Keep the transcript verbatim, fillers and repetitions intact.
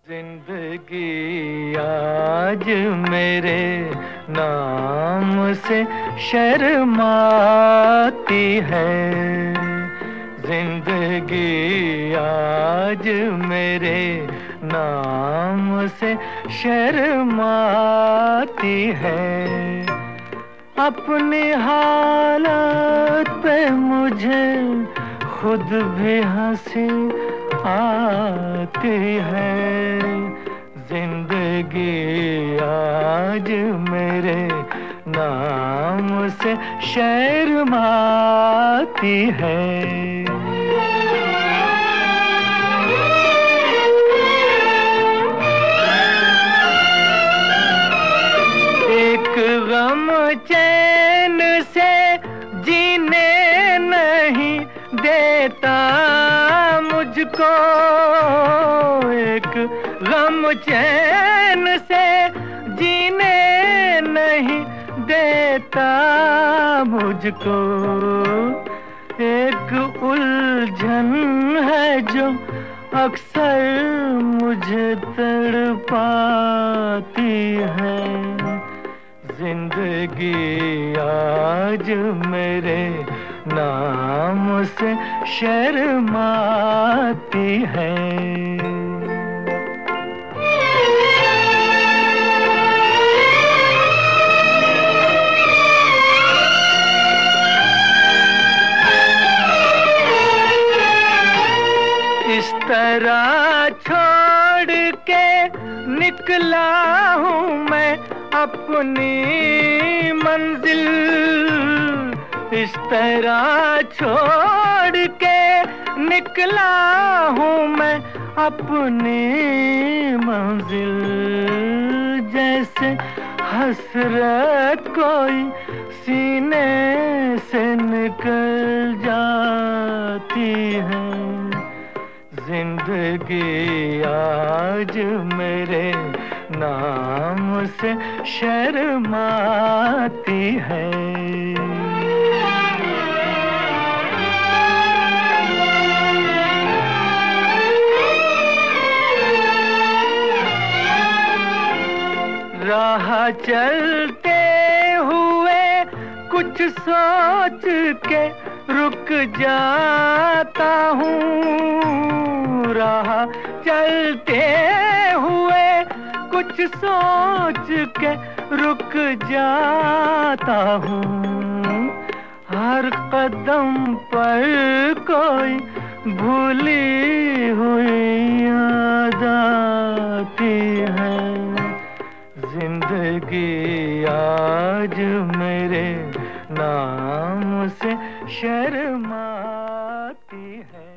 जिंदगी आज मेरे नाम से शर्माती है। जिंदगी आज मेरे नाम से शर्माती है। अपनी हालत पे मुझे खुद भी हंसी आती है। जिंदगी आज मेरे नाम से शर्माती है। एक गम चैन से जीने नहीं देता मुझको। एक गम चैन से जीने नहीं देता मुझको। एक उलझन है जो अक्सर मुझे तड़पाती है। जिंदगी आज मेरे नाम से शर्माती है। इस तरह छोड़ के निकला हूँ मैं अपनी मंजिल। इस तरह छोड़ के निकला हूँ मैं अपनी मंजिल। जैसे हसरत कोई सीने से निकल जाती है। जिंदगी आज मेरे नाम से शर्माती है। राह चलते हुए कुछ सोच के रुक जाता हूँ। राह चलते हुए कुछ सोच के रुक जाता हूँ। हर कदम पर कोई भूली हुई याद आती है। जिंदगी आज मेरे नाम से शर्माती है।